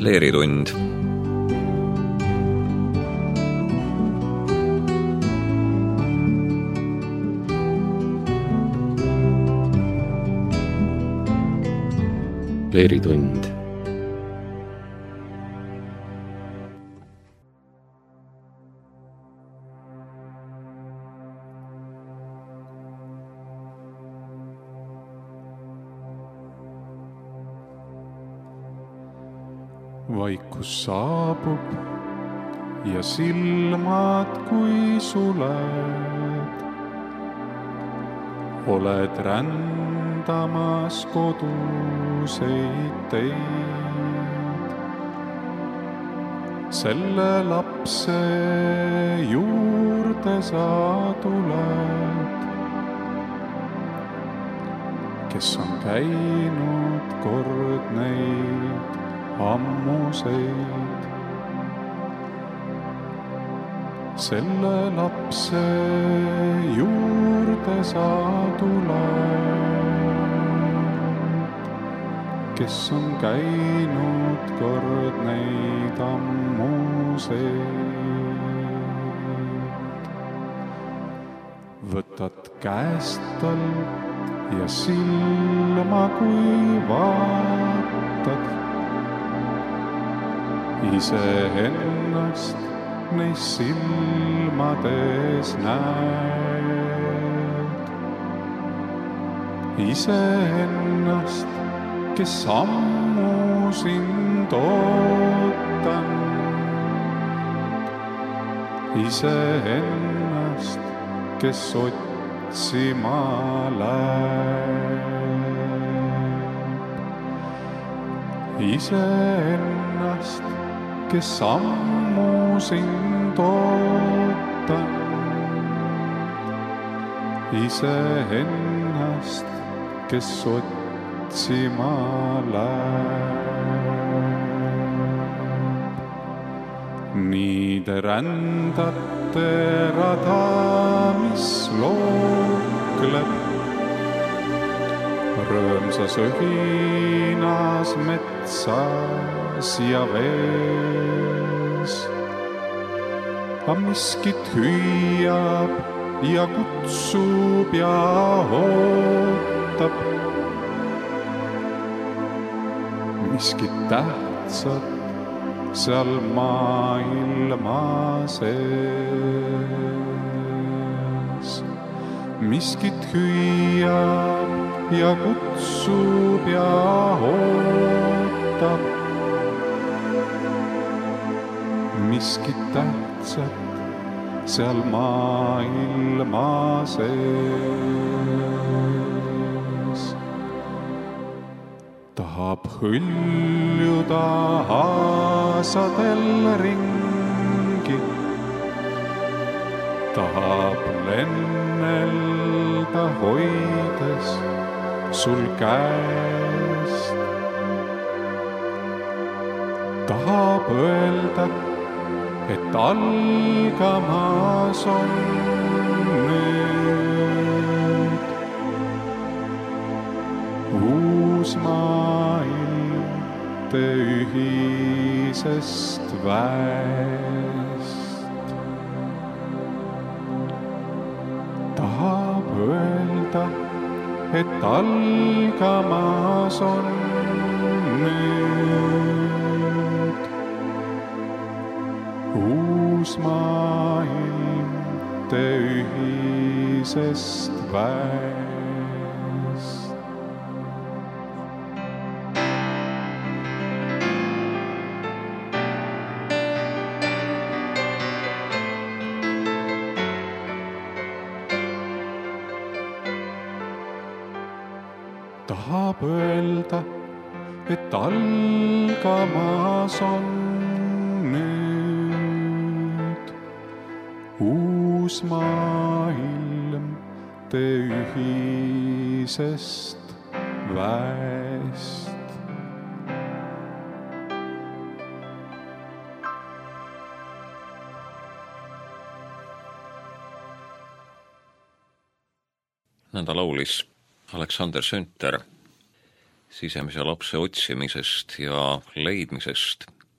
Leeritund. Leeritund. Vaikus saabub ja silmad kui suled. Oled rändamas koduseid teid. Selle lapse juurde sa tuled, kes on käinud kord neid ammuseid. Selle lapse juurde sa tuled, kes on käinud kord neid ammuseid. Võtad käest talt ja silma kui vaatad, iseennast neis silmades näed. Iseennast, kes ammu sind ootan. Iseennast, kes otsima läheb. Iseennast, kes ammu sind ootan. Iseennast, kes otsima läheb. Nii te rändate rada, mis lookleb rõõmsas õhinas metsas ja vees. A miskit hüüab ja kutsub ja ootab, miskit tähtsat seal maailma sees. Miskit hüüab ja kutsub ja ootab, miskit tähtsat seal maailma sees. Tahab hõljuda aasadel ringi, tahab lennelda hoides sul käest. Tahab öelda, et algamas on nüüd uus maailm te ühisest väest. Tahab öelda, et algamas on nüüd uus maailm te ühisest väest. Tahab öelda, et algamas on nüüd uus maailm te ühisest väest. Nõnda laulis Aleksander Sünter sisemise lapse otsimisest ja leidmisest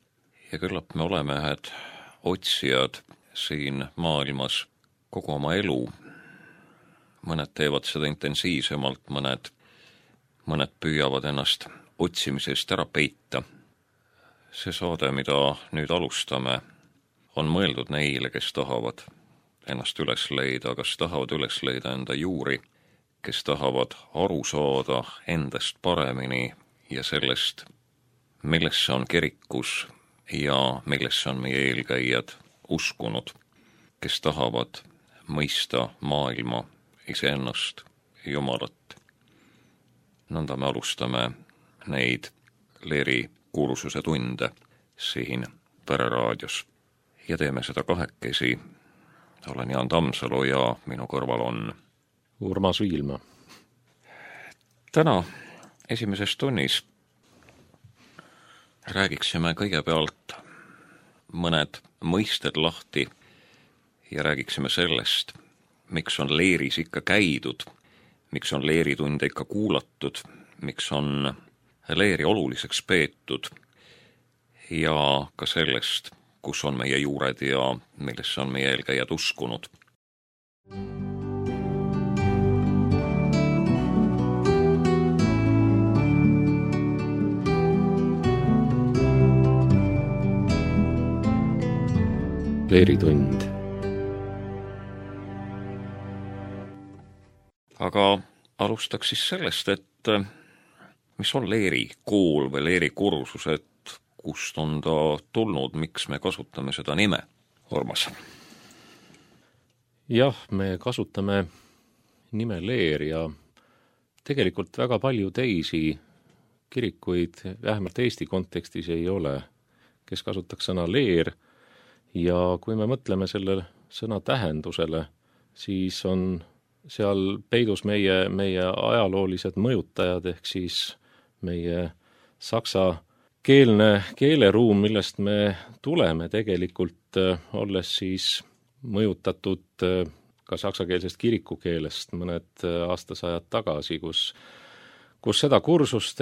ja küllap me oleme ühed otsijad siin maailmas kogu oma elu. Mõned teevad seda intensiivsemalt, mõned püüavad ennast otsimisest ära peita. See saade, mida nüüd alustame, on mõeldud neile, kes tahavad ennast üles leida, kas tahavad üles leida enda juuri, kes tahavad aru saada endast paremini ja sellest, millesse on kirikus ja millesse on meie eelkäijad uskunud, kes tahavad mõista maailma, iseennast, Jumalat. Nõnda me alustame neid Leeri kuulsuse tunde siin Pere raadios ja teeme seda kahekesi. Olen Jaan Tammsalu ja minu kõrval on Urmas Viilma. Täna esimeses tunnis räägiksime kõigepealt mõned mõisted lahti ja räägiksime sellest, miks on Leeris ikka käidud, miks on Leeritunde ikka kuulatud, miks on Leeri oluliseks peetud ja ka sellest, kus on meie juured ja millesse on meie eelkäijad uskunud. Leeritund. Aga alustaks siis sellest, et mis on Leeri kool või Leeri kursus, et kust on ta tulnud, miks me kasutame seda nime, Urmas? Jah, me kasutame nime Leer ja tegelikult väga palju teisi kirikuid, vähemalt Eesti kontekstis ei ole, kes kasutaks sõna Leer. Ja kui me mõtleme selle sõna tähendusele, siis on seal peidus meie ajaloolised mõjutajad, ehk siis meie saksa keeleruum, millest me tuleme tegelikult, olles siis mõjutatud ka saksakeelsest kirikukeelest mõned aastasajad tagasi, kus seda kursust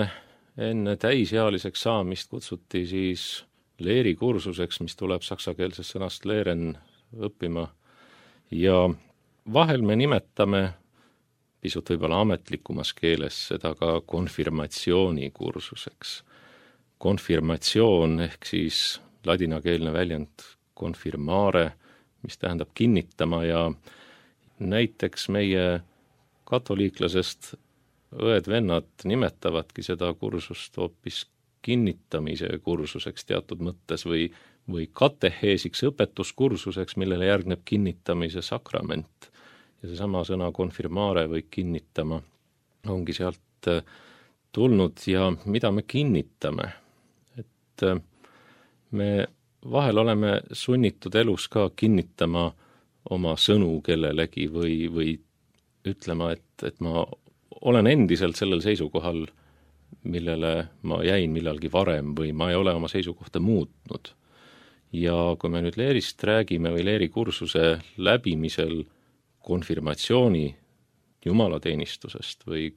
enne täisealiseks saamist kutsuti siis Leeri kursuseks, mis tuleb saksakeelsest sõnast Lehren õppima. Ja vahel me nimetame pisut võib-olla ametlikumas keeles seda ka konfirmatsiooni kursuseks. Konfirmatsioon ehk siis ladinakeelne väljend confirmare, mis tähendab kinnitama ja näiteks meie katoliiklasest õed-vennad nimetavadki seda kursust hoopis kinnitamise kursuseks teatud mõttes või kateheesiks õpetuskursuseks, millele järgneb kinnitamise sakrament. Ja seesama sõna confirmare või kinnitama ongi sealt tulnud ja mida me kinnitame. Et me vahel oleme sunnitud elus ka kinnitama oma sõnu kellelegi või ütlema, et ma olen endiselt sellel seisukohal, millele ma jäin millalgi varem või ma ei ole oma seisukohta muutnud. Ja kui me nüüd Leerist räägime või Leeri kursuse läbimisel konfirmatsiooni jumalateenistusest või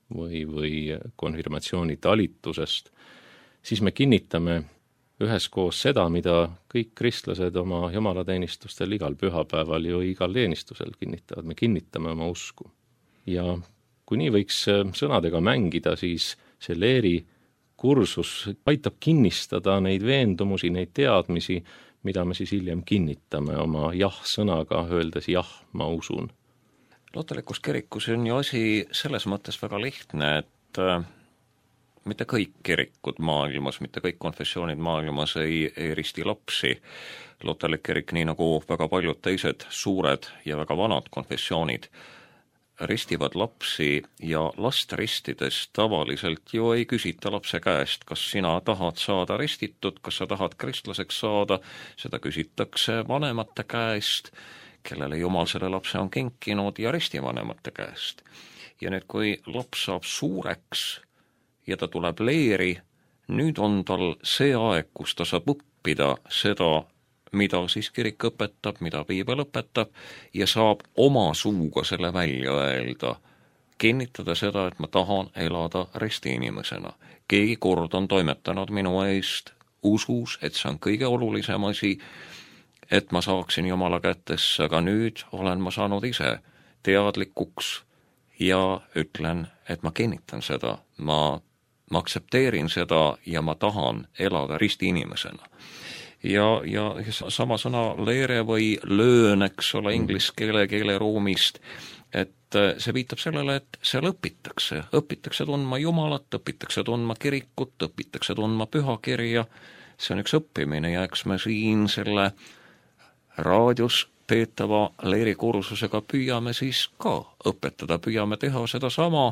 konfirmatsiooni talitusest, siis me kinnitame üheskoos seda, mida kõik kristlased oma jumalateenistustel igal pühapäeval ja igal teenistusel kinnitavad. Me kinnitame oma usku. Ja kui nii võiks sõnadega mängida, siis see Leeri kursus aitab kinnistada neid veendumusi, neid teadmisi, mida me siis hiljem kinnitame oma jah-sõnaga, öeldes jah, ma usun. Luterlikus kirikus on ju asi selles mõttes väga lihtne, et mitte kõik kirikud maailmas, mitte kõik konfessioonid maailmas ei risti lapsi. Luterlik kirik, nii nagu väga paljud teised suured ja väga vanad konfessioonid, ristivad lapsi ja last ristides tavaliselt ju ei küsita lapse käest, kas sina tahad saada ristitud, kas sa tahad kristlaseks saada, seda küsitakse vanemate käest, kellele Jumal selle lapse on kinkinud ja ristivanemate käest. Ja nüüd, kui laps saab suureks ja ta tuleb Leeri, nüüd on tal see aeg, kus ta saab õppida seda, mida siis kirik õpetab, mida piibel õpetab ja saab oma suuga selle välja öelda, kinnitada seda, et ma tahan elada ristiinimesena. Keegi kord on toimetanud minu eest usus, et see on kõige olulisem asi, et ma saaksin Jumala kätesse, aga nüüd olen ma saanud ise teadlikuks ja ütlen, et ma kinnitan seda, ma aktsepteerin seda ja ma tahan elada ristiinimesena. Ja sama sõna leere või löön, eks ole, inglise keeleruumist, et see viitab sellele, et seal õpitakse tundma Jumalat, õpitakse tundma kirikut, õpitakse tundma pühakirja, see on üks õppimine ja eks me siin selle raadios peetava leerikursusega püüame siis ka õpetada, püüame teha seda sama,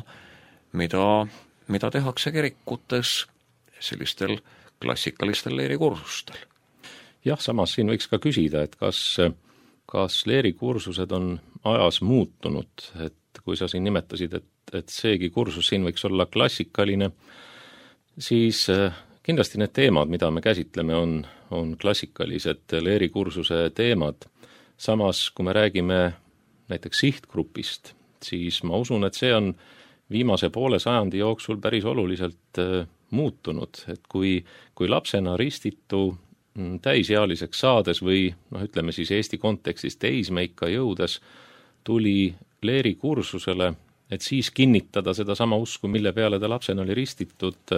mida tehakse kirikutes sellistel klassikalistel leerikursustel. Jah, samas siin võiks ka küsida, et kas leerikursused on ajas muutunud, et kui sa siin nimetasid, et seegi kursus siin võiks olla klassikaline, siis kindlasti need teemad, mida me käsitleme, on klassikalised leerikursuse teemad. Samas, kui me räägime näiteks sihtgrupist, siis ma usun, et see on viimase poole sajandi jooksul päris oluliselt muutunud, et kui lapsena ristitu täisealiseks saades või ütleme siis Eesti kontekstis teismeikka jõudes tuli leerikursusele, et siis kinnitada seda sama usku, mille peale ta lapsena oli ristitud,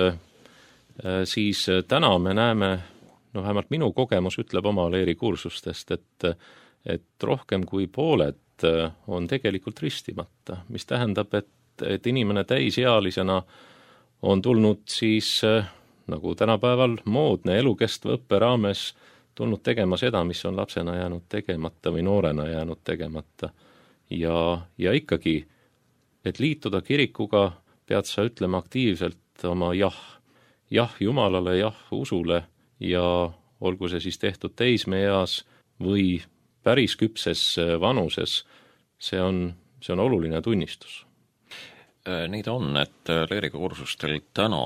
siis täna me näeme, vähemalt minu kogemus ütleb oma leerikursustest, et rohkem kui pooled on tegelikult ristimata, mis tähendab, et inimene täisealisena on tulnud siis nagu tänapäeval moodne elukestva õppe raames tulnud tegema seda, mis on lapsena jäänud tegemata või noorena jäänud tegemata. Ja ikkagi, et liituda kirikuga, pead sa ütlema aktiivselt oma jah Jumalale, jah usule ja olgu see siis tehtud teismeeas või päris küpses vanuses, see on oluline tunnistus. Nii ta on, et leerikursustel täna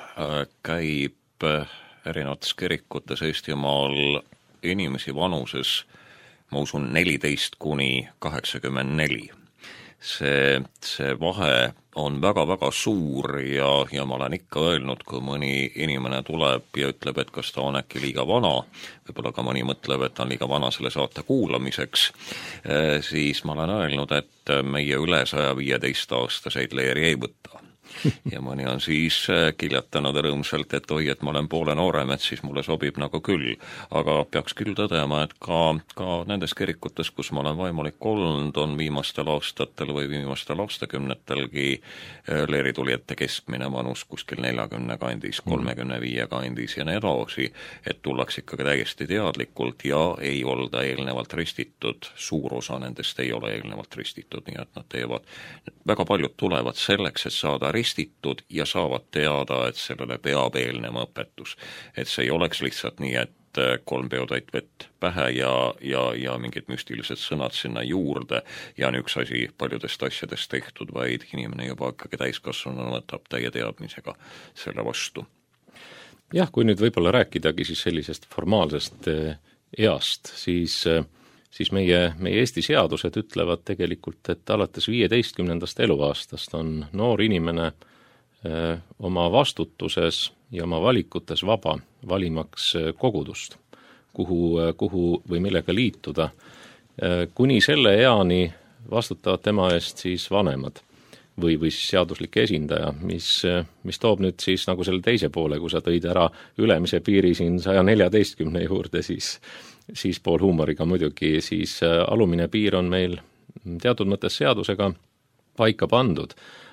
käib erinevates kirikutes Eestimaal inimesi vanuses, ma usun, 14 kuni 84. See vahe on väga-väga suur ja ma olen ikka öelnud, kui mõni inimene tuleb ja ütleb, et kas ta on äkki liiga vana, võib-olla ka mõni mõtleb, et ta on liiga vana selle saate kuulamiseks, siis ma olen öelnud, et meie üle 115-aastaseid leeri ei võta. Ja mõni on siis kiljatanud rõõmsalt, et oi, et ma olen poole noorem, et siis mulle sobib nagu küll. Aga peaks küll tõdema, et ka nendes kirikutes, kus ma olen vaimulik olnud, on viimastel aastatel või viimastel aastakümnetelgi leeritulijate keskmine vanus kuskil 40 kandis, 35 kandis ja nii edasi, et tullakse ikkagi täiesti teadlikult ja ei olda eelnevalt ristitud. Suur osa nendest ei ole eelnevalt ristitud, nii et nad teevad, väga paljud tulevad selleks, et saada ristitud ja saavad teada, et sellele peab eelnema õpetus. Et see ei oleks lihtsalt nii, et 3 peotäit vett pähe ja mingid müstilised sõnad sinna juurde ja on üks asi paljudest asjadest tehtud, vaid inimene juba ikkagi täiskasvanuna võtab täie teadmisega selle vastu. Jah, kui nüüd võib-olla rääkidagi siis sellisest formaalsest east, siis meie Eesti seadused ütlevad tegelikult, et alates 15. eluaastast on noor inimene oma vastutuses ja oma valikutes vaba valimaks kogudust, kuhu või millega liituda. Kuni selle eani vastutavad tema eest siis vanemad või siis seaduslik esindaja, mis toob nüüd siis nagu selle teise poole, kui sa tõid ära ülemise piiri siin 114 juurde, siis pool huumoriga muidugi, siis alumine piir on meil teatud mõttes seadusega paika pandud.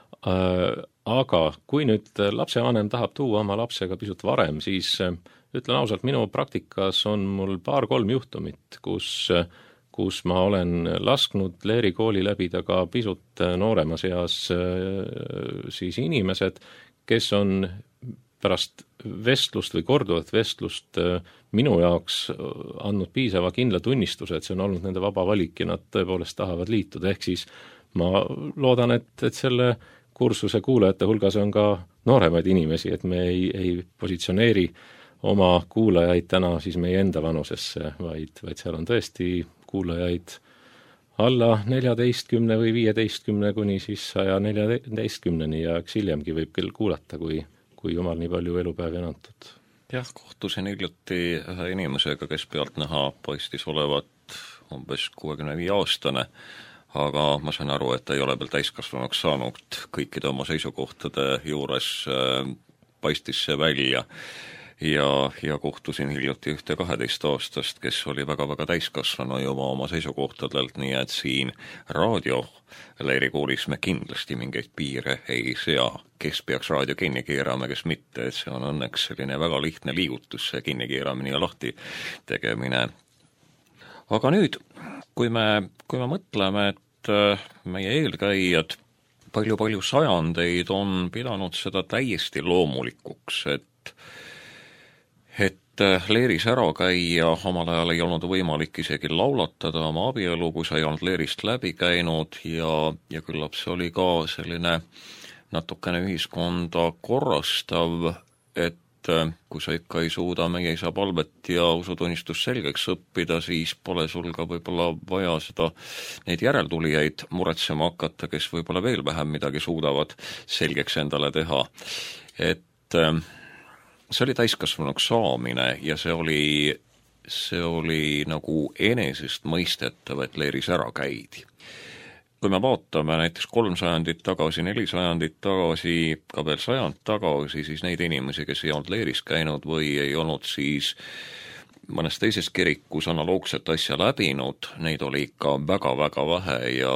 Aga kui nüüd lapsevanem tahab tuua oma lapsega pisut varem, siis ütlen ausalt, minu praktikas on mul 2-3 juhtumit, kus ma olen lasknud leerikooli läbida ka pisut nooremas eas siis inimesed, kes on pärast vestlust või korduvat vestlust minu jaoks andnud piisava kindla tunnistuse, et see on olnud nende vaba valik ja nad tõepoolest tahavad liituda. Ehk siis ma loodan, et selle kursuse kuulajate hulgas on ka nooremaid inimesi, et me ei positsioneeri oma kuulajaid täna siis meie enda vanusesse, vaid seal on tõesti kuulajaid alla 14 või 15 kuni siis 114 ja eks hiljemgi võib küll kuulata, kui jumal nii palju elupäevi on antud. jah, kohtusin hiljuti ühe inimesega, kes pealtnäha paistis olevat umbes 65-aastane, aga ma sain aru, et ta ei ole veel täiskasvanuks saanud, kõikide oma seisukohtade juures paistis see välja. Ja kohtusin hiljuti ühte 12-aastast, kes oli väga-väga täiskasvanu juba oma seisukohtadelt, nii et siin raadioleerikoolis me kindlasti mingeid piire ei sea, kes peaks raadio kinni keerama, kes mitte, et see on õnneks selline väga lihtne liigutus, see kinni keeramine ja lahti tegemine. Aga nüüd, kui me mõtleme, et meie eelkäijad palju sajandeid on pidanud seda täiesti loomulikuks, et leeris ära käia, omal ajal ei olnud võimalik isegi laulatada oma abielu, kui sa ei olnud leerist läbi käinud ja küllap see oli ka selline natukene ühiskonda korrastav, et kui sa ikka ei suuda meie isa palvet ja usutunnistust selgeks õppida, siis pole sul ka võib-olla vaja neid järeltulijaid muretsema hakata, kes võib-olla veel vähem midagi suudavad selgeks endale teha. Et see oli täiskasvanuks saamine ja see oli nagu enesest mõistetav, et leeris ära käidi. Kui me vaatame näiteks 3 sajandit tagasi, 4 sajandit tagasi, ka veel 100 tagasi, siis neid inimesi, kes ei olnud leeris käinud või ei olnud siis mõnes teises kirikus analoogset asja läbinud, neid oli ikka väga-väga vähe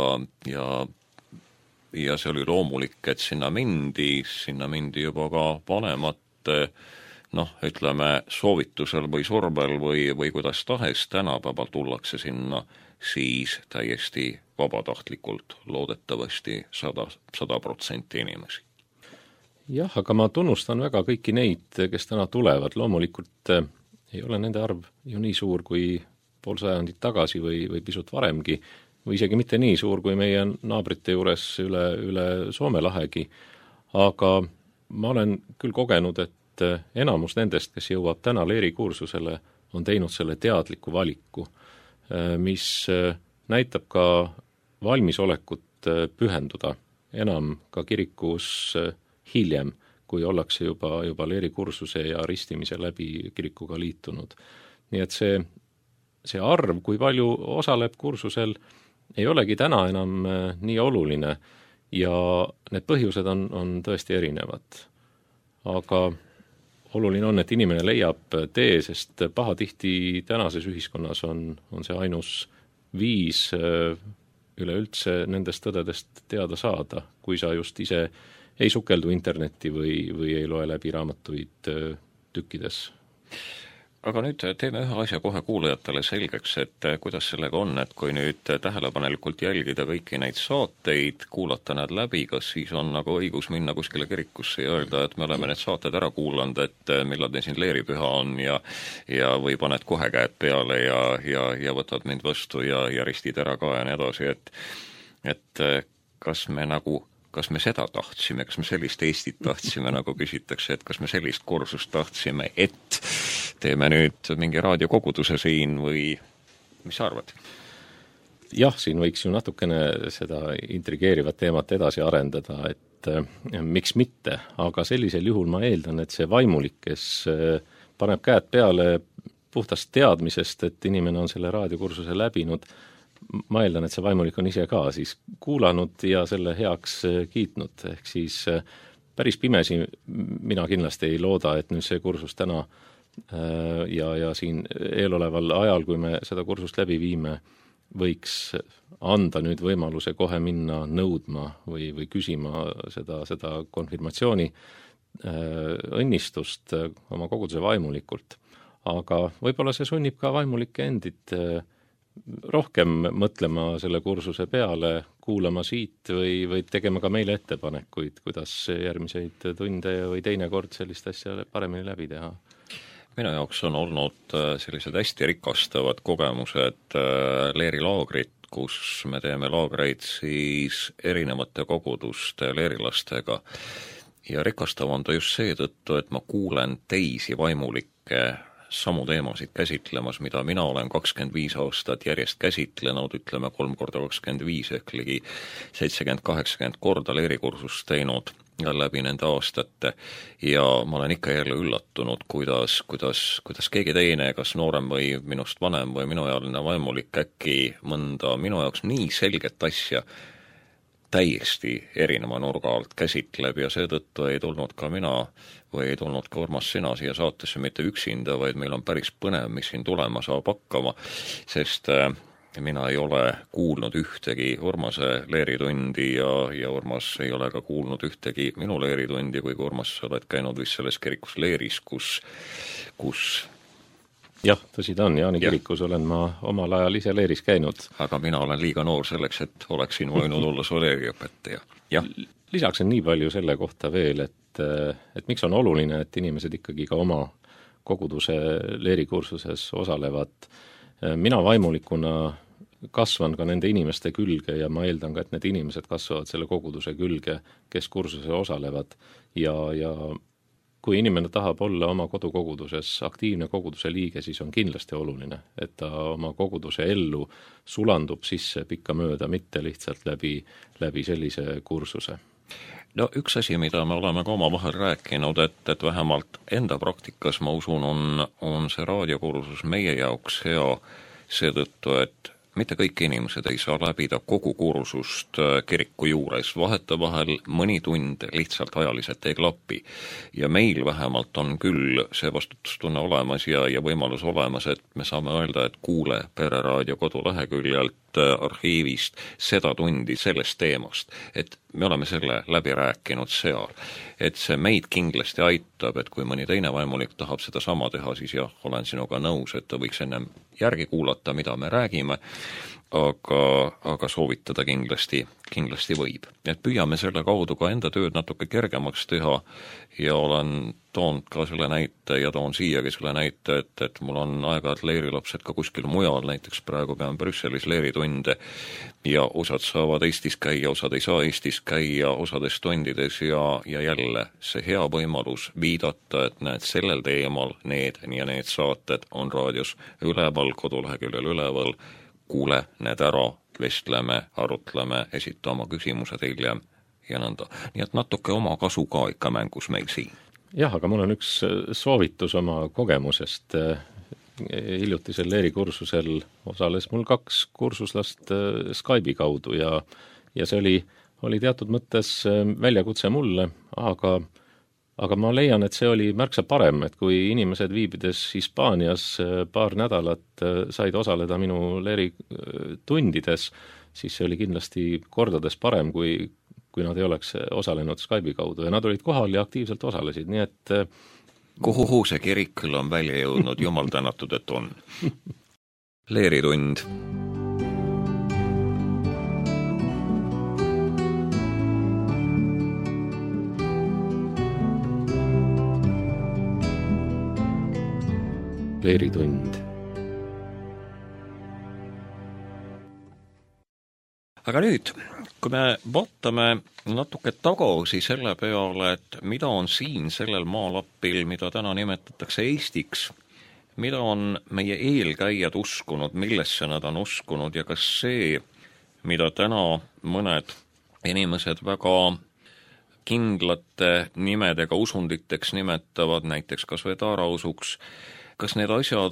ja see oli loomulik, et sinna mindi juba ka vanemate ütleme soovitusel või survel või kuidas tahes, tänapäeval tullakse sinna siis täiesti vabatahtlikult, loodetavasti 100% inimesi. Jah, aga ma tunnustan väga kõiki neid, kes täna tulevad, loomulikult ei ole nende arv ju nii suur kui pool sajandit tagasi või pisut varemgi, või isegi mitte nii suur kui meie naabrite juures üle Soome lahegi, aga ma olen küll kogenud, et enamus nendest, kes jõuab täna leerikursusele, on teinud selle teadliku valiku, mis näitab ka valmisolekut pühenduda enam ka kirikus hiljem, kui ollakse juba leerikursuse ja ristimise läbi kirikuga liitunud. Nii et see arv, kui palju osaleb kursusel, ei olegi täna enam nii oluline ja need põhjused on tõesti erinevad. Aga oluline on, et inimene leiab tee, sest pahatihti tänases ühiskonnas on see ainus viis üleüldse nendest tõdedest teada saada, kui sa just ise ei sukeldu internetti või ei loe läbi raamatuid tükkides. Aga nüüd teeme ühe asja kohe kuulajatele selgeks, et kuidas sellega on, et kui nüüd tähelepanelikult jälgida kõiki neid saateid, kuulata nad läbi, kas siis on nagu õigus minna kuskile kirikusse ja öelda, et me oleme need saated ära kuulanud, et millal teil siin leeripüha on ja või paned kohe käed peale ja võtad mind vastu ja ristid ära ka ja nii edasi, et kas me seda tahtsime, kas me sellist Eestit tahtsime, nagu küsitakse, et kas me sellist kursust tahtsime, et teeme nüüd mingi raadiokoguduse siin või mis sa arvad? Jah, siin võiks ju natukene seda intrigeerivat teemat edasi arendada, et miks mitte, aga sellisel juhul ma eeldan, et see vaimulik, kes paneb käed peale puhtast teadmisest, et inimene on selle raadiokursuse läbinud, ma eeldan, et see vaimulik on ise ka siis kuulanud ja selle heaks kiitnud, ehk siis päris pimesi mina kindlasti ei looda, et nüüd see kursus täna ja siin eeloleval ajal, kui me seda kursust läbi viime, võiks anda nüüd võimaluse kohe minna nõudma või küsima seda konfirmatsiooni õnnistust oma koguduse vaimulikult. Aga võib-olla see sunnib ka vaimulikke endid rohkem mõtlema selle kursuse peale, kuulama siit või tegema ka meile ettepanekuid, kuidas järgmiseid tunde või teinekord sellist asja paremini läbi teha. Minu jaoks on olnud sellised hästi rikastavad kogemused leerilaagrid, kus me teeme laagreid siis erinevate koguduste leerilastega ja rikastav on ta just seetõttu, et ma kuulen teisi vaimulikke samu teemasid käsitlemas, mida mina olen 25 aastat järjest käsitlenud, ütleme 3 korda 25 ehk ligi 70-80 korda leerikursust teinud läbi nende aastate ja ma olen ikka jälle üllatunud, kuidas keegi teine, kas noorem või minust vanem või minuealine vaimulik äkki mõnda minu jaoks nii selget asja täiesti erineva nurga alt käsitleb ja seetõttu ei tulnud ka mina või ei tulnud ka Urmas sina siia saatesse mitte üksinda, vaid meil on päris põnev, mis siin tulema saab hakkama, sest mina ei ole kuulnud ühtegi Urmase leeritundi ja Urmas ei ole ka kuulnud ühtegi minu leeritundi, kuigi Urmas, sa oled käinud vist selles kirikus leeris, kus jah, tõsi ta on, Jaani kirikus olen ma omal ajal ise leeris käinud. Aga mina olen liiga noor selleks, et oleksin võinud olla su leeriõpetaja. Lisaksin nii palju selle kohta veel, et miks on oluline, et inimesed ikkagi ka oma koguduse leerikursuses osalevad. Mina vaimulikuna kasvan ka nende inimeste külge ja ma eeldan ka, et need inimesed kasvavad selle koguduse külge, kes kursuse osalevad ja kui inimene tahab olla oma kodukoguduses aktiivne koguduse liige, siis on kindlasti oluline, et ta oma koguduse ellu sulandub sisse pikkamööda, mitte lihtsalt läbi sellise kursuse. No üks asi, mida me oleme ka omavahel rääkinud, et vähemalt enda praktikas, ma usun, on see raadiokursus meie jaoks hea seetõttu, et mitte kõik inimesed ei saa läbida kogu kursust kiriku juures, vahetevahel mõni tund lihtsalt ajaliselt ei klapi. Ja meil vähemalt on küll see vastutustunne olemas ja võimalus olemas, et me saame öelda, et kuule Pereraadio koduleheküljelt arhiivist seda tundi sellest teemast, et me oleme selle läbi rääkinud seal. Et see meid kindlasti aitab, et kui mõni teine vaimulik tahab seda sama teha, siis jah, olen sinuga nõus, et ta võiks ennem järgi kuulata, mida me räägime, aga soovitada kindlasti võib. Et püüame selle kaudu ka enda tööd natuke kergemaks teha ja olen toonud ka selle näite ja toon siiagi selle näite, et mul on aeg-ajalt leerilapsed ka kuskil mujal, näiteks praegu pean Brüsselis leeritunde ja osad saavad Eestis käia, osad ei saa Eestis käia osades tundides ja jälle see hea võimalus viidata, et näed sellel teemal need ja need saated on raadios üleval, koduleheküljel üleval, kuule need ära, vestleme, arutleme, esita oma küsimused hiljem ja nõnda. Nii et natuke oma kasu ka ikka mängus meil siin. Jah, aga mul on üks soovitus oma kogemusest. Hiljutisel leerikursusel osales mul 2 kursuslast Skype'i kaudu ja see oli teatud mõttes väljakutse mulle, aga ma leian, et see oli märksa parem, et kui inimesed viibides Hispaanias paar nädalat said osaleda minu leeritundides, siis see oli kindlasti kordades parem, kui nad ei oleks osalenud Skype'i kaudu ja nad olid kohal ja aktiivselt osalesid, nii et kuhu see kirik küll on välja jõudnud, jumal tänatud, et on. Leeritund. Leeritund. Aga nüüd, kui me vaatame natuke tagasi selle peale, et mida on siin sellel maalapil, mida täna nimetatakse Eestiks, mida on meie eelkäijad uskunud, millesse nad on uskunud ja kas see, mida täna mõned inimesed väga kindlate nimedega usunditeks nimetavad, näiteks kas või taarausuks, kas need asjad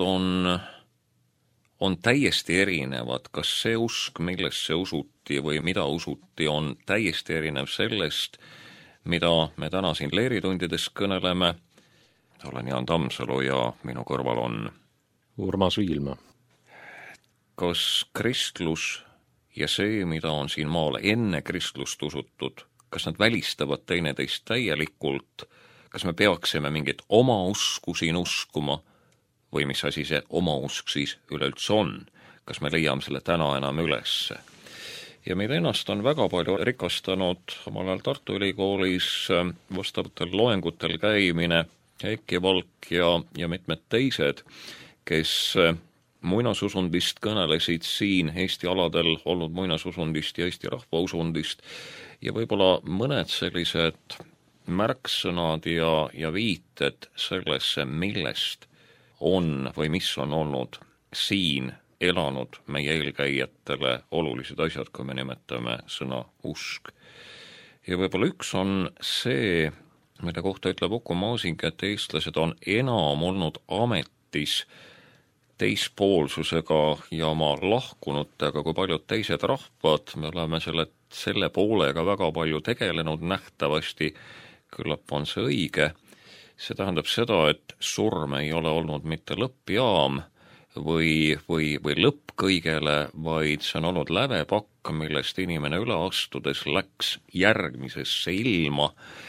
on täiesti erinevad, kas see usk, millesse usuti või mida usuti, on täiesti erinev sellest, mida me täna siin leeritundides kõneleme. Olen Jaan Tammsalu ja minu kõrval on Urmas Viilma. Kas kristlus ja see, mida on siin maal enne kristlust usutud, kas nad välistavad teineteist täielikult, kas me peaksime mingit oma usku siin uskuma, või mis asi see oma usk siis üleüldse on, kas me leiame selle täna enam ülesse. Ja meid ennast on väga palju rikastanud omal ajal Tartu Ülikoolis vastavatel loengutel käimine, Heiki Valk ja mitmed teised, kes muinasusundist kõnelesid siin Eesti aladel olnud muinasusundist ja Eesti rahvausundist ja võib-olla mõned sellised märksõnad ja viited sellesse, millest on või mis on olnud siin elanud meie eelkäijatele olulised asjad, kui me nimetame sõna usk. Ja võib-olla üks on see, mille kohta ütleb Uku Masing, et eestlased on enam olnud ametis teispoolsusega ja oma lahkunutega kui paljud teised rahvad. Me oleme selle poolega väga palju tegelenud nähtavasti, küllap on see õige. See tähendab seda, et surm ei ole olnud mitte lõppjaam või lõpp kõigele, vaid see on olnud lävepakk, millest inimene üle astudes läks järgmisesse ilma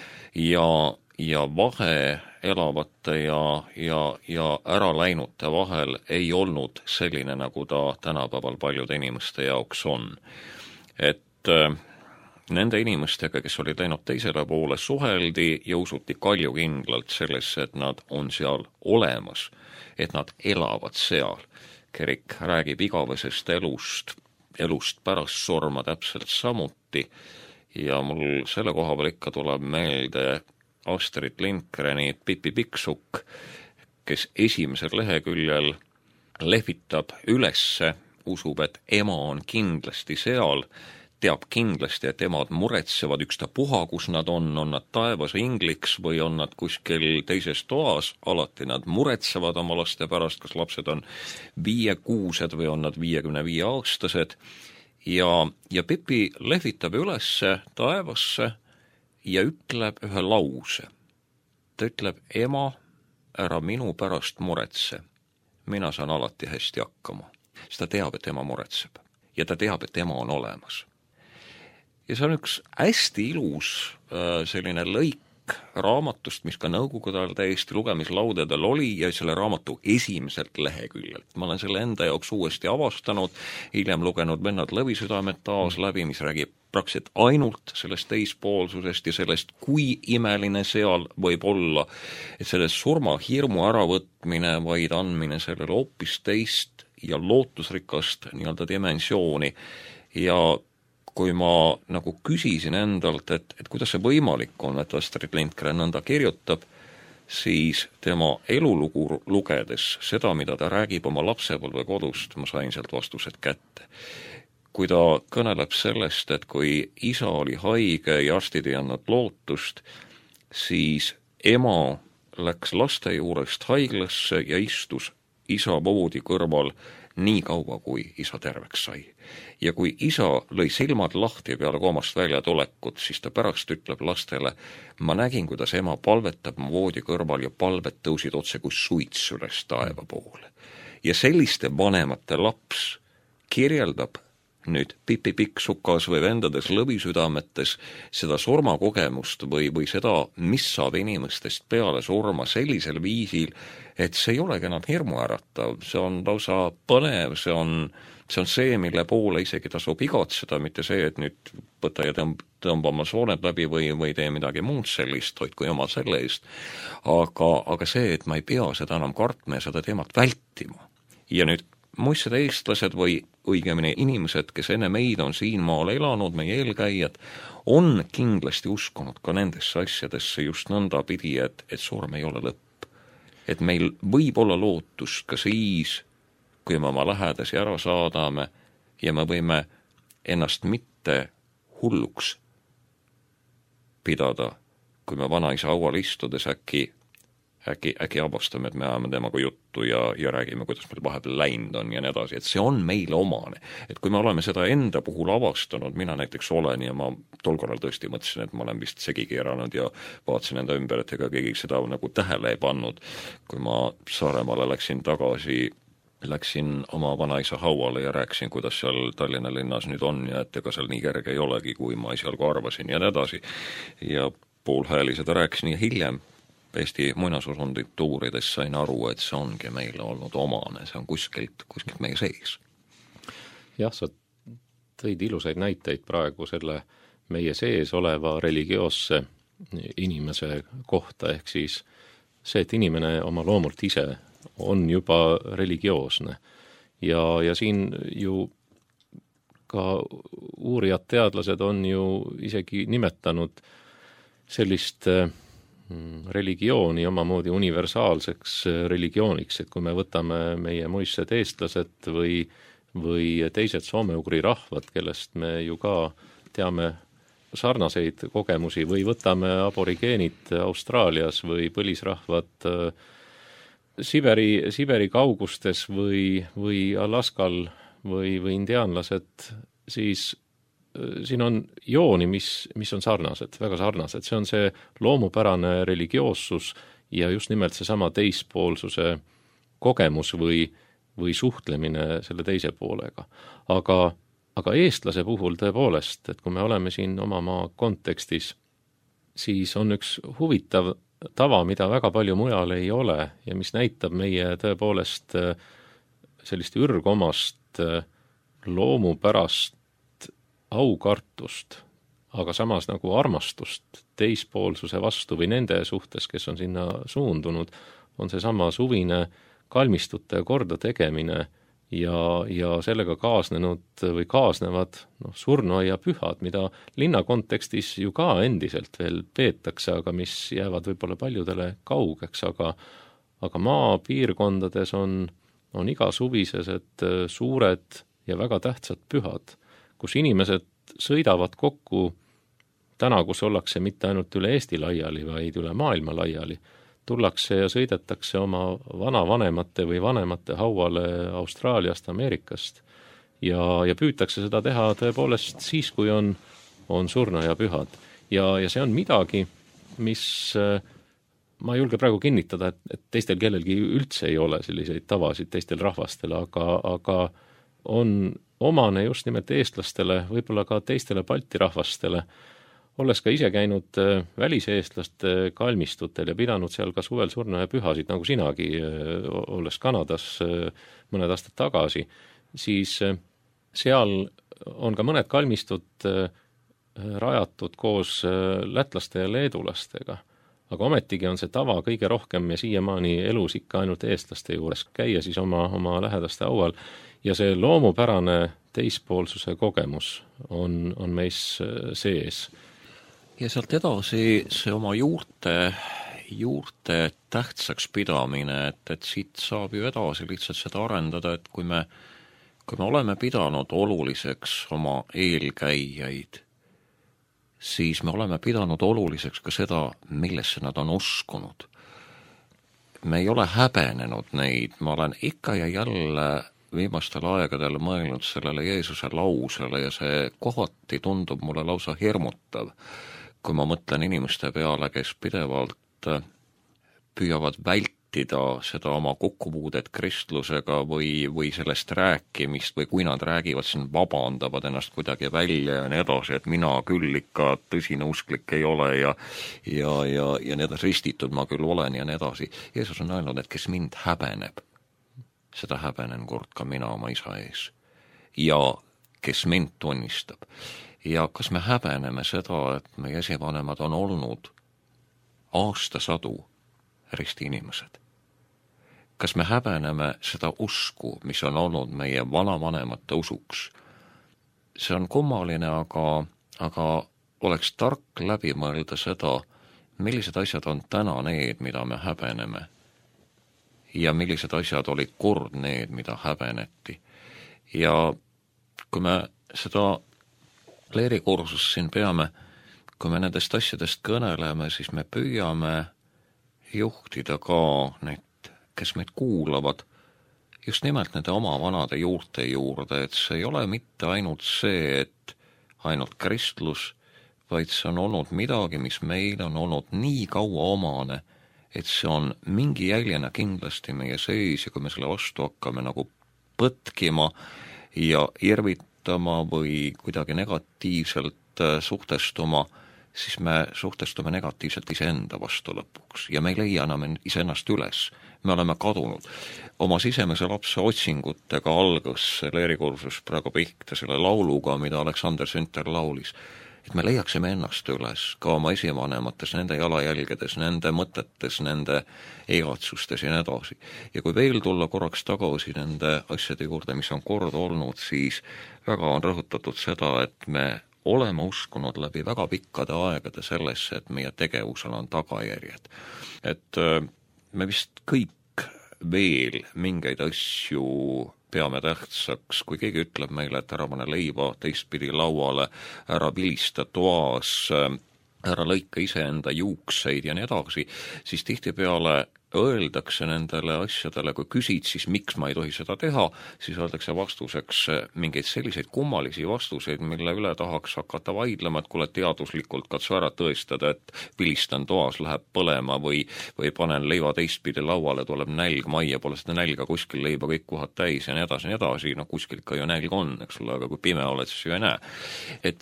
ja vahe elavate ja ära läinute vahel ei olnud selline, nagu ta tänapäeval paljude inimeste jaoks on. Et nende inimestega, kes olid läinud teisele poole, suheldi ja usuti kaljukindlalt sellesse, et nad on seal olemas, et nad elavad seal. Kirik räägib igavesest elust pärast surma täpselt samuti ja mul selle koha peal ikka tuleb meelde Astrid Lindgreni Pippi Pikksukk, kes esimesel leheküljel lehvitab ülesse, usub, et ema on kindlasti seal, teab kindlasti, et emad muretsevad ükstapuha, kus nad on nad taevas ingliks või on nad kuskil teises toas, alati nad muretsevad oma laste pärast, kas lapsed on 5-6 või on nad 55-aastased ja Pipi lehvitab ülesse taevasse ja ütleb ühe lause. Ta ütleb, ema, ära minu pärast muretse. Mina saan alati hästi hakkama. Siis ta teab, et ema muretseb. Ja ta teab, et ema on olemas. Ja see on üks hästi ilus selline lõik raamatust, mis ka nõukogude ajal täiesti lugemislaudadel oli ja selle raamatu esimeselt leheküljelt. Ma olen selle enda jaoks uuesti avastanud, hiljem lugenud Vennad Lõvisüdamed taas läbi, mis räägib praktiliselt ainult sellest teispoolsusest ja sellest, kui imeline seal võib olla, et sellest surmahirmu äravõtmine, vaid andmine sellele hoopis teist ja lootusrikast nii-öelda dimensiooni. Ja kui ma nagu küsisin endalt, et kuidas see võimalik on, et Astrid Lindgren nõnda kirjutab, siis tema elulugu lugedes seda, mida ta räägib oma lapsepõlve kodust, ma sain sealt vastused kätte. Kui ta kõneleb sellest, et kui isa oli haige ja arstid ei andnud lootust, siis ema läks laste juurest haiglasse ja istus isa voodi kõrval nii kaua, kui isa terveks sai. Ja kui isa lõi silmad lahti peale koomast välja tulekut, siis ta pärast ütleb lastele, ma nägin, kuidas ema palvetab mu voodi kõrval ja palved tõusid otse kui suits üles taeva poole. Ja selliste vanemate laps kirjeldab nüüd Pipi Pikksukas või Vendades Lõvisüdametes seda surmakogemust või seda, mis saab inimestest peale surma sellisel viisil, et see ei olegi enam hirmuäratav, see on lausa põnev, see on see, mille poole isegi tasub igatseda, mitte see, et nüüd võta ja tõmba oma sooned läbi või tee midagi muud sellist, hoidku jumal selle eest. Aga see, et ma ei pea seda enam kartma ja seda teemat vältima. Ja nüüd muistsed eestlased või õigemini inimesed, kes enne meid on siin maal elanud, meie eelkäijad, on kindlasti uskunud ka nendesse asjadesse just nõnda pidi, et surm ei ole lõpp. Et meil võib olla lootust ka siis, kui me oma lähedasi ära saadame ja me võime ennast mitte hulluks pidada, kui me vanaisa haual istudes äkki avastame, et me ajame temaga juttu ja räägime, kuidas meil vahepeal läinud on ja nii edasi, et see on meile omane. Et kui me oleme seda enda puhul avastanud, mina näiteks olen ja ma tol korral tõesti mõtlesin, et ma olen vist segi keeranud ja vaatasin enda ümber, et ega keegi seda nagu tähele ei pannud. Kui ma Saaremaale läksin oma vanaisa hauale ja rääkisin, kuidas seal Tallinna linnas nüüd on ja et ega seal nii kerge ei olegi, kui ma esialgu arvasin ja nii edasi. Ja poolhääli seda rääkisin ja hiljem Eesti muinasosundit uurides sain aru, et see ongi meile olnud omane, see on kuskilt meie sees. Jah, sa tõid ilusaid näiteid praegu selle meie sees oleva religioosse inimese kohta, ehk siis see, et inimene oma loomult ise on juba religioosne. Ja siin ju ka uurijad teadlased on ju isegi nimetanud sellist religiooni omamoodi universaalseks religiooniks, et kui me võtame meie muistsed eestlased või teised soome-ugri rahvad, kellest me ju ka teame sarnaseid kogemusi või võtame aborigeenid Austraalias või põlisrahvad Siberi kaugustes või Alaskal või indiaanlased, siis siin on jooni, mis on sarnased, väga sarnased. See on see loomupärane religioossus ja just nimelt seesama teispoolsuse kogemus või suhtlemine selle teise poolega. Aga eestlase puhul tõepoolest, et kui me oleme siin oma maa kontekstis, siis on üks huvitav tava, mida väga palju mujal ei ole ja mis näitab meie tõepoolest sellist ürgomast loomupärast aukartust, aga samas nagu armastust teispoolsuse vastu või nende suhtes, kes on sinna suundunud, on seesama suvine kalmistute korda tegemine ja sellega kaasnenud või kaasnevad surnuaia pühad, mida linna kontekstis ju ka endiselt veel peetakse, aga mis jäävad võib-olla paljudele kaugeks, aga maapiirkondades on igasuvised suured ja väga tähtsad pühad, kus inimesed sõidavad kokku täna, kus ollakse mitte ainult üle Eesti laiali, vaid üle maailma laiali, tullakse ja sõidetakse oma vanavanemate või vanemate hauale Austraaliast, Ameerikast ja püütakse seda teha tõepoolest siis, kui on surnuaia pühad. Ja see on midagi, mis ma ei julge praegu kinnitada, et teistel kellelgi üldse ei ole selliseid tavasid teistel rahvastel, aga on omane just nimelt eestlastele, võib-olla ka teistele Balti rahvastele, olles ka ise käinud väliseestlaste kalmistutel ja pidanud seal ka suvel surnuaia pühasid, nagu sinagi, olles Kanadas mõned aastad tagasi, siis seal on ka mõned kalmistud rajatud koos lätlaste ja leedulastega. Aga ometigi on see tava kõige rohkem ja siiamaani elus ikka ainult eestlaste juures käia siis oma lähedaste haual. Ja see loomupärane teispoolsuse kogemus on meis sees. Ja sealt edasi see oma juurte tähtsaks pidamine, et siit saab ju edasi lihtsalt seda arendada, et kui me oleme pidanud oluliseks oma eelkäijaid, siis me oleme pidanud oluliseks ka seda, millesse nad on uskunud. Me ei ole häbenenud neid, ma olen ikka ja jälle viimastel aegadel mõelnud sellele Jeesuse lausele ja see kohati tundub mulle lausa hirmutav, kui ma mõtlen inimeste peale, kes pidevalt püüavad vältida seda oma kokkupuudet kristlusega või sellest rääkimist või kui nad räägivad, siis vabandavad ennast kuidagi välja ja nii edasi, et mina küll ikka tõsine usklik ei ole ja nii edasi, ristitud ma küll olen ja nii edasi. Jeesus on öelnud, et kes mind häbeneb, seda häbenen kord ka mina oma isa ees. Ja kes mind tunnistab. Ja kas me häbeneme seda, et meie esivanemad on olnud aastasadu risti inimesed? Kas me häbeneme seda usku, mis on olnud meie vanavanemate usuks? See on kummaline, aga oleks tark läbi mõelda seda, millised asjad on täna need, mida me häbeneme ja millised asjad olid kord need, mida häbeneti. Ja kui me seda leerikursust siin peame, kui me nendest asjadest kõneleme, siis me püüame juhtida ka need, kes meid kuulavad, just nimelt nende oma vanade juurte juurde, et see ei ole mitte ainult see, et ainult kristlus, vaid see on olnud midagi, mis meil on olnud nii kaua omane, et see on mingi jäljena kindlasti meie sees ja kui me selle vastu hakkame nagu põtkima ja irvitama või kuidagi negatiivselt suhtestuma, siis me suhtestume negatiivselt iseenda vastu lõpuks ja me ei leia enam iseennast üles. Me oleme kadunud. Oma sisemise lapse otsingutega algas leerikursus praegu pihta selle lauluga, mida Aleksander Sünter laulis. Et me leiaksime ennast üles ka oma esivanemates, nende jalajälgedes, nende mõtetes, nende igatsustes ja nii edasi. Ja kui veel tulla korraks tagasi nende asjade juurde, mis on kord olnud, siis väga on rõhutatud seda, et me oleme uskunud läbi väga pikkade aegade sellesse, et meie tegevusel on tagajärjed. Et me vist kõik veel mingeid asju peame tähtsaks, kui keegi ütleb meile, et ära pane leiva teistpidi lauale, ära vilista toas, ära lõika iseenda juukseid ja nii edasi, siis tihtipeale öeldakse nendele asjadele, kui küsid, siis miks ma ei tohi seda teha, siis öeldakse vastuseks mingeid selliseid kummalisi vastuseid, mille üle tahaks hakata vaidlema, et kuule teaduslikult katsu ära tõestada, et vilistan toas, läheb põlema või panen leiva teistpidi lauale, tuleb nälg majja, pole seda nälga kuskil, leiba kõik kohad täis ja nii edasi, no kuskil ikka ju nälg on, eks ole, aga kui pime oled, siis ju ei näe. Et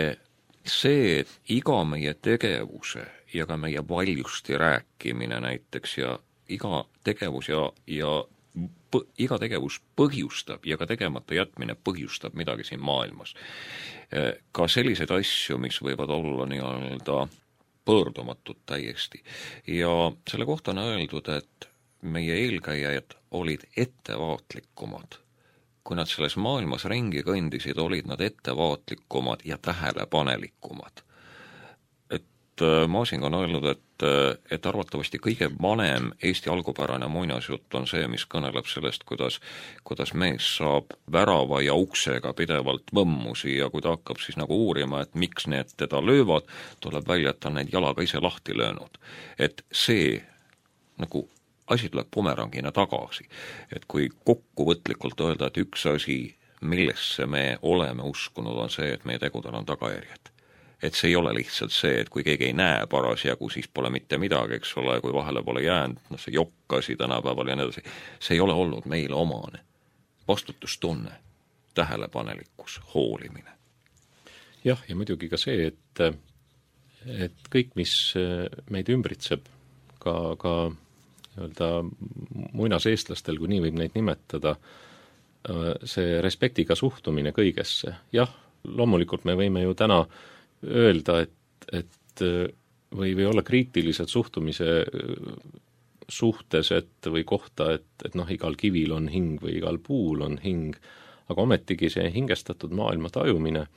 see iga meie tegevuse ja ka meie valjusti rääkimine näiteks ja iga tegevus iga tegevus põhjustab ja ka tegemata jätmine põhjustab midagi siin maailmas. Ka selliseid asju, mis võivad olla nii-öelda pöördumatud täiesti. Ja selle kohta on öeldud, et meie eelkäijad olid ettevaatlikumad. Kui nad selles maailmas ringi kõndisid, olid nad ettevaatlikumad ja tähelepanelikumad. Masing on öelnud, et arvatavasti kõige vanem Eesti algupärane muinasjutt on see, mis kõneleb sellest, kuidas mees saab värava ja uksega pidevalt võmmusi ja kui ta hakkab siis nagu uurima, et miks need teda löövad, tuleb välja, et ta on neid jalaga ise lahti löönud. Et see nagu asi tuleb bumerangina tagasi. Et kui kokkuvõtlikult öelda, et üks asi, millesse me oleme uskunud, on see, et meie tegudel on tagajärjed. Et see ei ole lihtsalt see, et kui keegi ei näe parasjagu, siis pole mitte midagi, eks ole, kui vahele pole jäänud, see jokkasi tänapäeval ja nii edasi. See ei ole olnud meile omane. Vastutustunne, tähelepanelikkus, hoolimine. Jah, ja muidugi ka see, et kõik, mis meid ümbritseb, ka nii-öelda muinaseestlastel, kui nii võib neid nimetada, see respektiga suhtumine kõigesse. Jah, loomulikult me võime ju täna öelda, et või olla kriitilised suhtumise suhtes, või kohta, et igal kivil on hing või igal puul on hing, aga ometigi see hingestatud maailma tajumine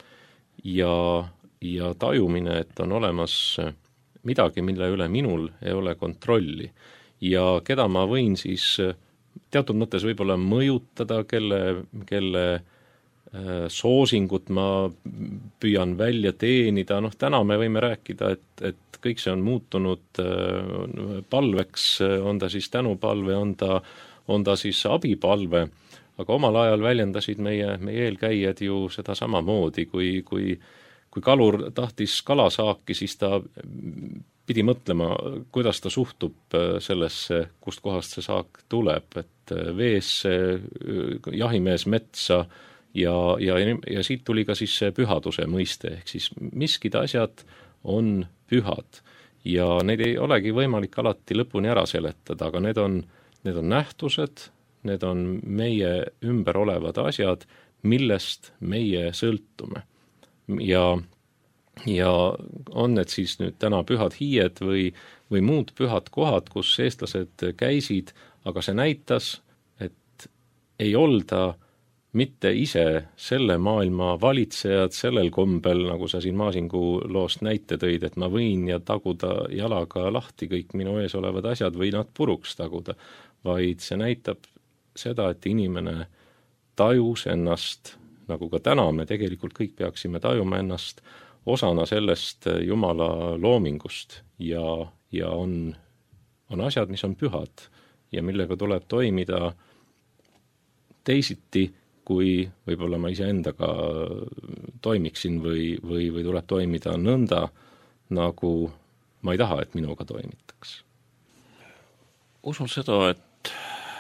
ja tajumine, et on olemas midagi, mille üle minul ei ole kontrolli ja keda ma võin siis teatud mõttes võib-olla mõjutada, kelle soosingut ma püüan välja teenida, täna me võime rääkida, et kõik see on muutunud palveks, on ta siis tänupalve, on ta siis abipalve, aga omal ajal väljendasid meie eelkäijad ju seda samamoodi, kui kalur tahtis kalasaaki, siis ta pidi mõtlema, kuidas ta suhtub sellesse, kust kohast see saak tuleb, et veesse, jahimees metsa, ja siit tuli ka siis see pühaduse mõiste, ehk siis miskid asjad on pühad ja neid ei olegi võimalik alati lõpuni ära seletada, aga need on nähtused, need on meie ümber olevad asjad, millest meie sõltume. Ja on need siis nüüd täna pühad hiied või muud pühad kohad, kus eestlased käisid, aga see näitas, et ei olda mitte ise selle maailma valitsejad sellel kombel, nagu sa siin Masingu loost näite tõid, et ma võin ja taguda jalaga lahti kõik minu ees olevad asjad või nad puruks taguda, vaid see näitab seda, et inimene tajus ennast, nagu ka täna me tegelikult kõik peaksime tajuma ennast osana sellest Jumala loomingust ja on asjad, mis on pühad ja millega tuleb toimida teisiti, kui võib-olla ma iseendaga toimiksin või tuleb toimida nõnda, nagu ma ei taha, et minuga toimitaks. Usun seda, et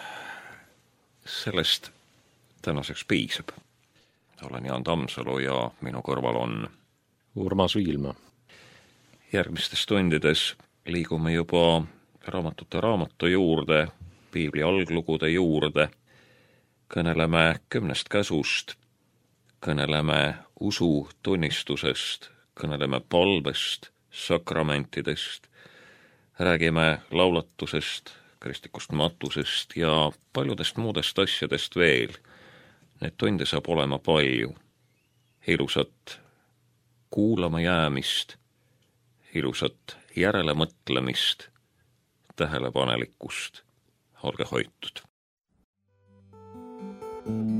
sellest tänaseks piisab. Olen Jaan Tammsalu ja minu kõrval on Urmas Viilma. Järgmistes tundides liigume juba raamatu juurde, piibli alglugude juurde, kõneleme 10 käsust, kõneleme usutunnistusest, kõneleme palvest, sakramentidest, räägime laulatusest, kristlikust matusest ja paljudest muudest asjadest veel. Need tunde saab olema palju. Ilusat kuulama jäämist, ilusat järelemõtlemist, tähelepanelikkust. Olge hoitud.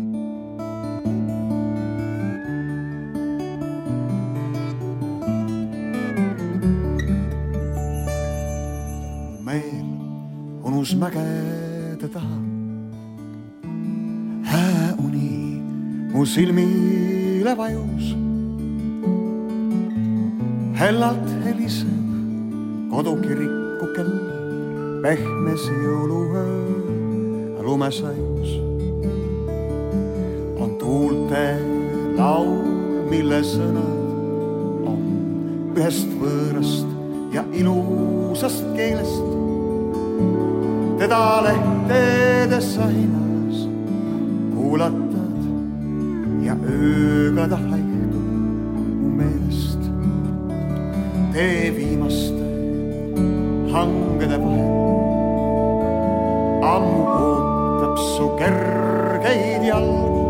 kus mägede taha. Hääuni mu silmile vajus. Hellalt heliseb kodukiriku kell, pehmes jõuluöö lumesajus. On tuulte laul, mille sõnad on ühest võõrast ja ilusast keelest. Teda lehtedes ainas kuulatad ja ööga ta haigdub mu meelest. Tee viimaste hangede vahel ammu ootab su kergeid jalgu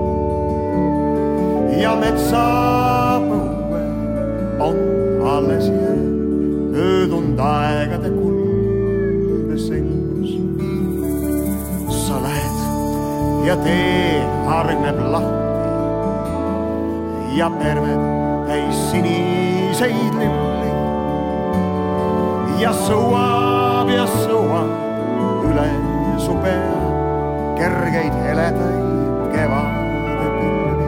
ja metsapõue on alles jääb möödunud aegade kuldne selgus. Sa lähed ja tee hargneb lahti ja perved täis siniseid lilli ja sõuab üle su pea kergeid heledaid kevade pilvi.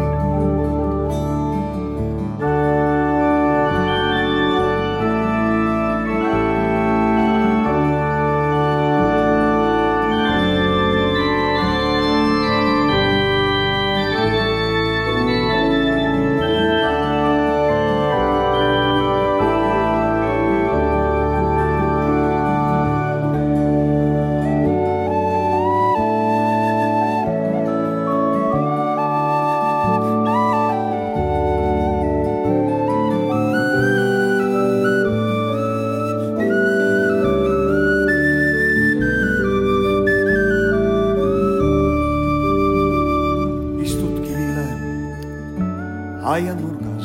Aian nurgas,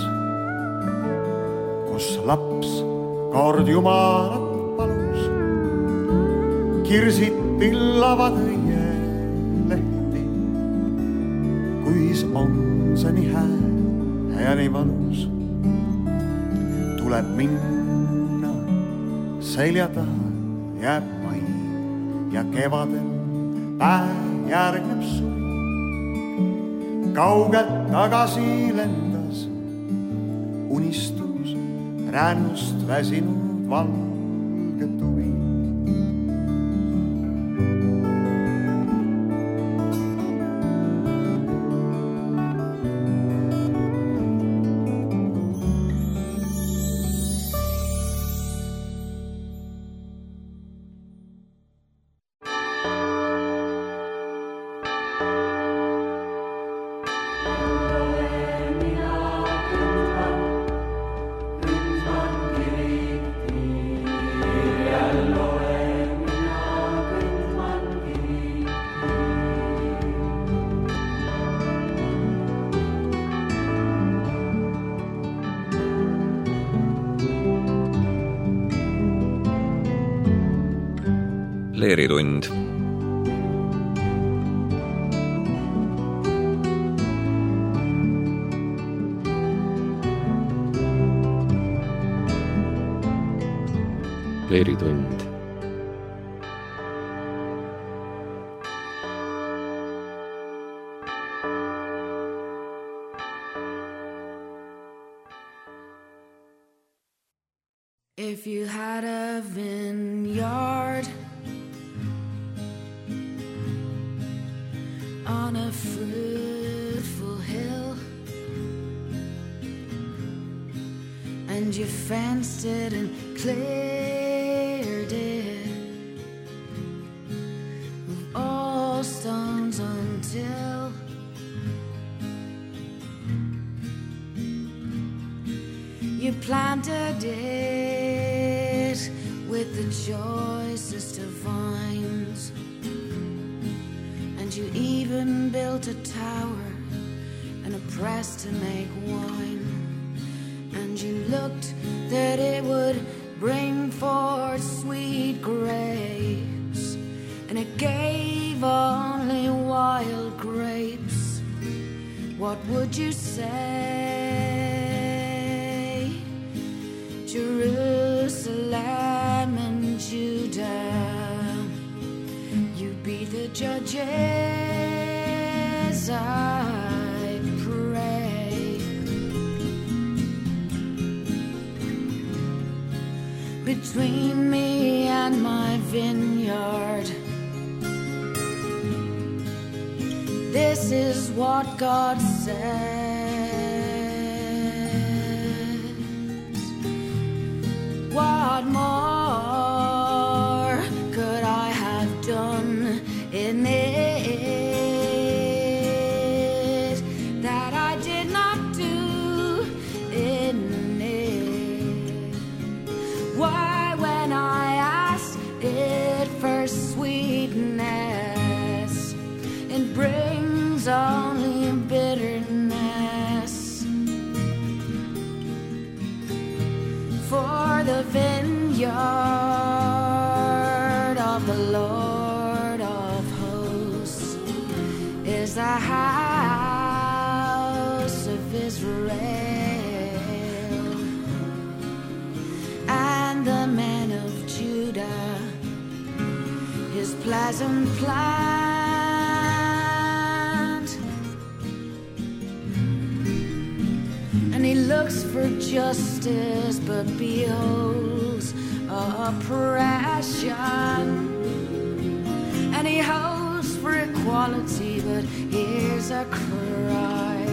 kus laps kord jumalat palus. Kirsid pillavad õielehti, kuis on see nii hää ja nii valus. Tuleb minna selja taha, jääb mai ja kevadel päev järgneb suvi. Kaugelt tagasi lendas unistus rännust väsinud valge tuvi. Leeritund. Leeritund. If you had a vineyard on a fruitful hill, and you fenced it and cleared it of all stones until you planted it with the choicest of vines. And you even built a tower and a press to make wine. And you looked that it would bring forth sweet grapes, and it gave only wild grapes. What would you say, Jerusalem and Judah? the judges, I pray. Between me and my vineyard, this is what God says. What more could I have done in it that I did not do in it? Why, when I asked it for sweetness, it brings only bitterness. For the vineyard of the Lord of hosts is the house of Israel, and the man of Judah, his pleasant plant. And he looks for justice, but beholds oppression. And he hopes for equality, but hears a cry.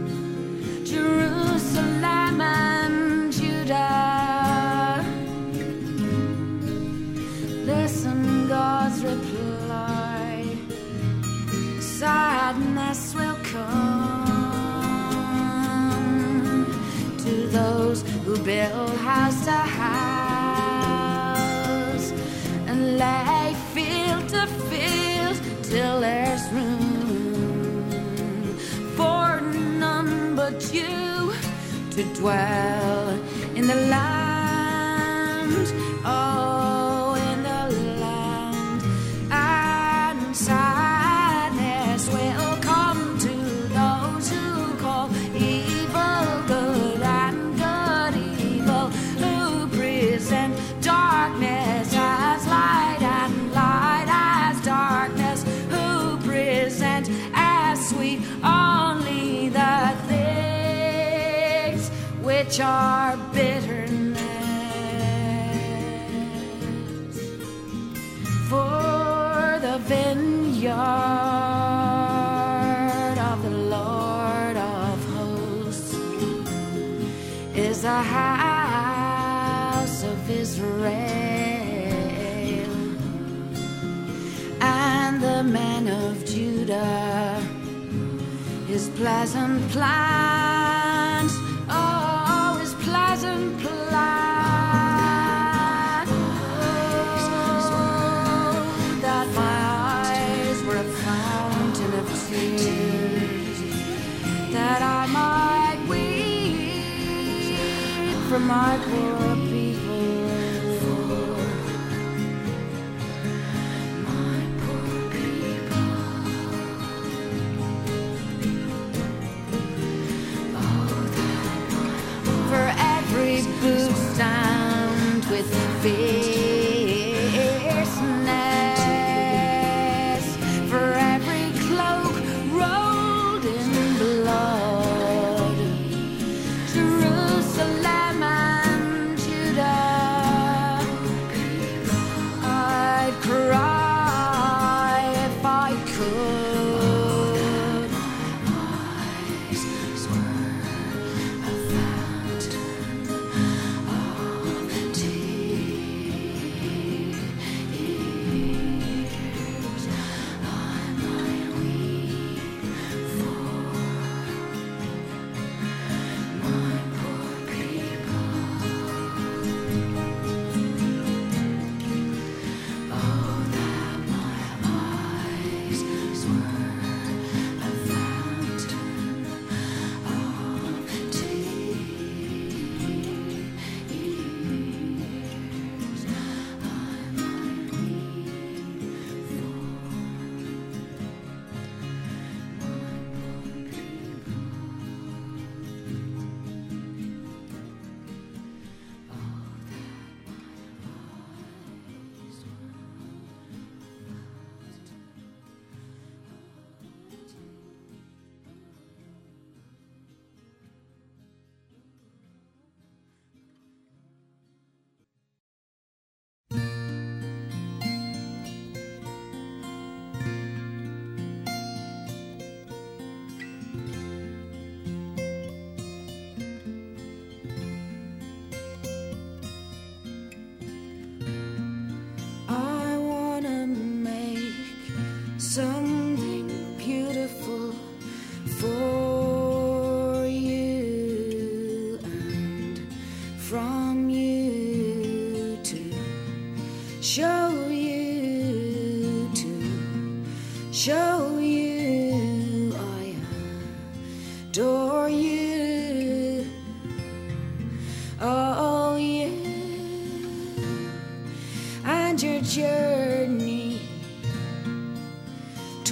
Jerusalem and Judah, listen, God's reply. Sadness will come to those who build house to house and lay field to field till there's room for none but you to dwell in the land. Oh, in the land. And sadness will come to those who call evil good and good evil, who present darkness as light and light as darkness, who present as sweet only the things which are bitterness. For the vineyard of the Lord of hosts is the house of Israel, and the man of Judah, his pleasant plant. Oh, his pleasant plant. Oh, that my eyes were a fountain of tears, that I might weep for my poor people. My poor people. For every boot stamped with fierceness, for every cloak rolled in blood, Jerusalem and Judah.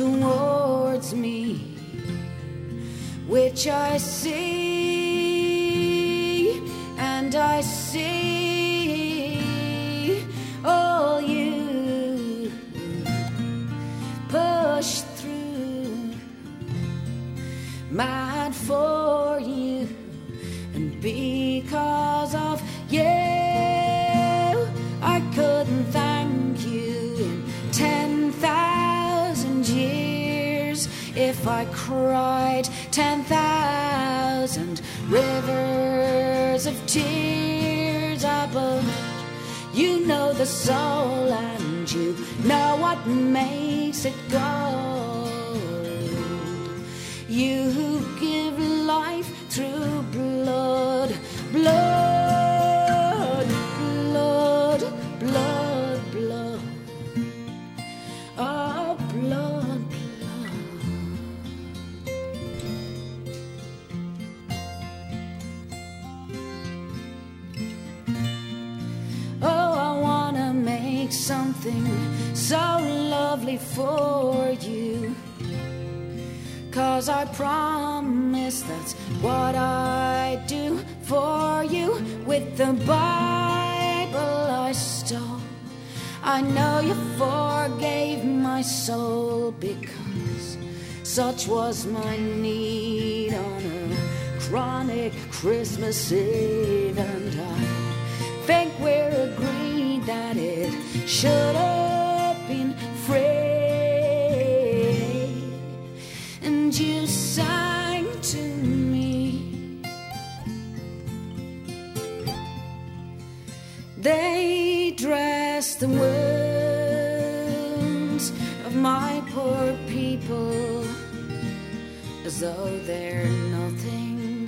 towards me, which I see, and I see all you push through, mad for you, and because of you I couldn't thank you in 10,000 years if I cried 10,000 rivers of tears. But you know the soul and you know what makes it gold. You who give life through blood, blood, blood, blood, blood, oh blood, blood. Oh, I wanna make something so lovely for you, 'cause I promise that's what I do for you. With the Bible I stole, I know you forgave my soul, because such was my need on a chronic Christmas Eve. And I think we're agreed that it should have been free. And you sang to me, they dress the wounds of my poor people as though they're nothing,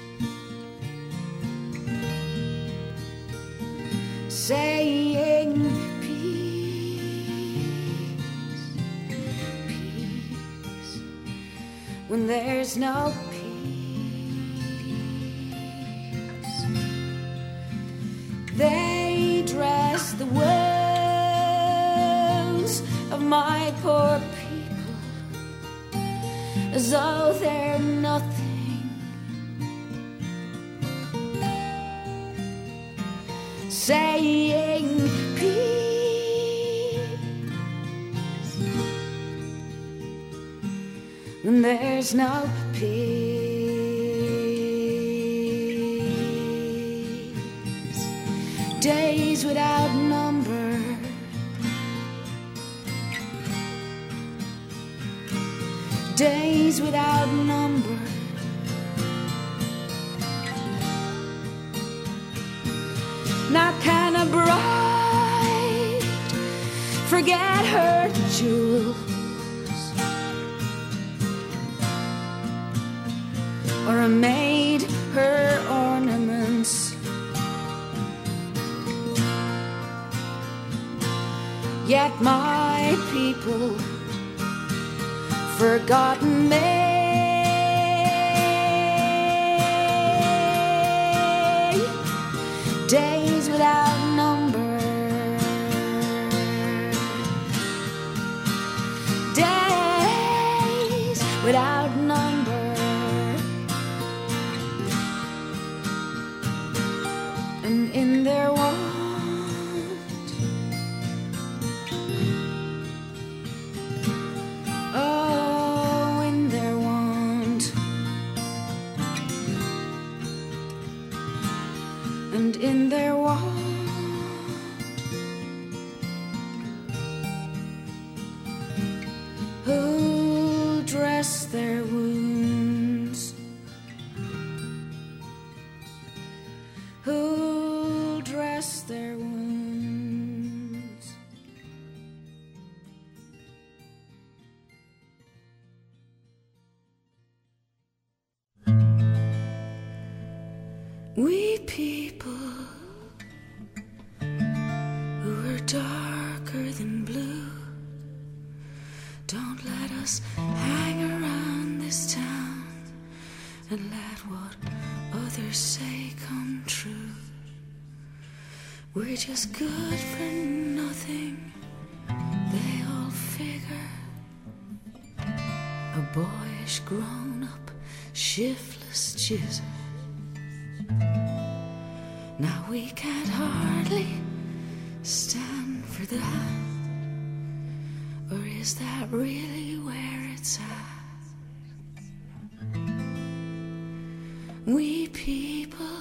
saying peace, peace, when there's no peace. They dress the wounds of my poor people as though they're nothing, saying peace when there's no peace. Days without number, days without number, now can a bride forget her jewels, or a maid her ornaments? Yet my people forgotten me. Days without number, days without number, and in their want, oh, in their want, and in their want, who'll dress their wounds, who'll dress their wounds. We people who are darker than blue, don't let us hang around this town and let what others say come true. We're just good for nothing, they all figure. boyish grown-up shiftless jizzer. Now we can't hardly stand for that. Or is that really where it's at? We people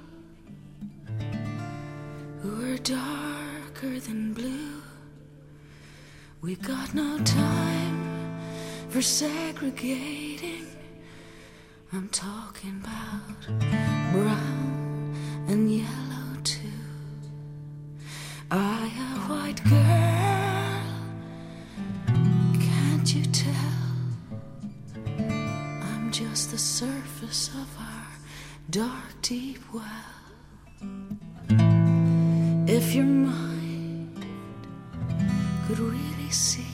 who are darker than blue, we've got no time for segregating. I'm talking about brown and yellow too. I, a white girl, can't you tell? I'm just the surface of our dark, deep well. If your mind could really see,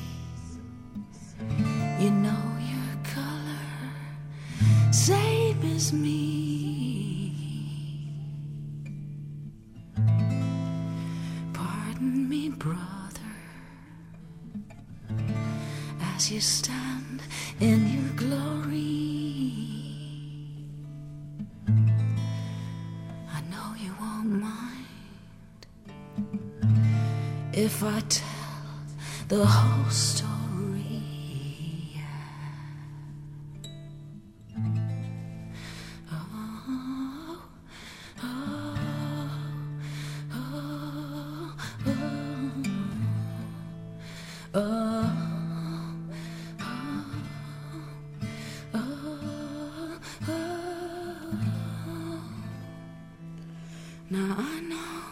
you know your color, same as me. Pardon me, brother, as you stand in your glory. I know you won't mind if I tell the whole story. Now I know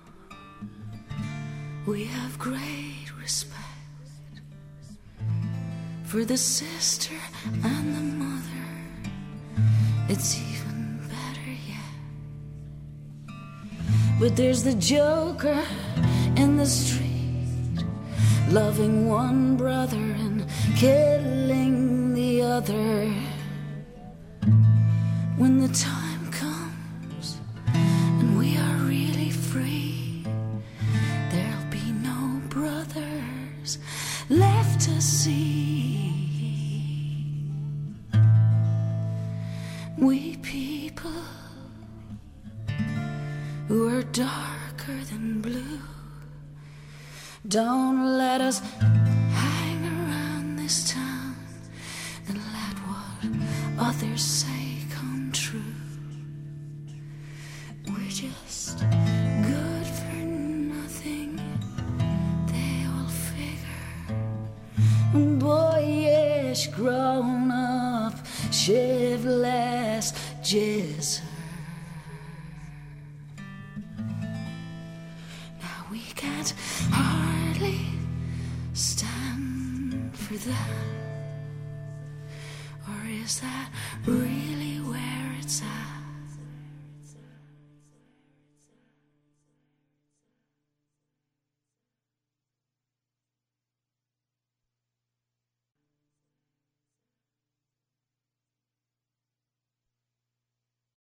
we have great respect for the sister and the mother. It's even better yet. But there's the joker in the street, loving one brother and killing the other. When the time comes and we are really free, there'll be no brothers left to see. We people who are darker than blue, don't let us hang around this town and let what others say come true. We're just good for nothing, they all figure. Boyish, grown up, shiftless jizzer. Now we can't hardly stand for that. Or is that really where it's at?